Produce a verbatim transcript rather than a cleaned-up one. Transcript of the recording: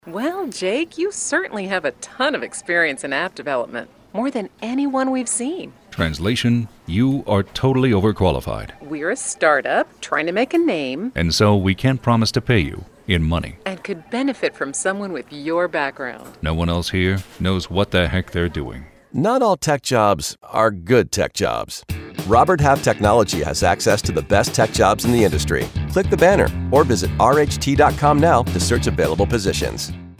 Well, Jake, you certainly have a ton of experience in app development, more than anyone we've seen. Translation, you are totally overqualified. We're a startup trying to make a name. And so we can't promise to pay you in money. And could benefit from someone with your background. No one else here knows what the heck they're doing. Not all tech jobs are good tech jobs. Robert Half Technology has access to the best tech jobs in the industry. Click the banner or visit r h t dot com now to search available positions.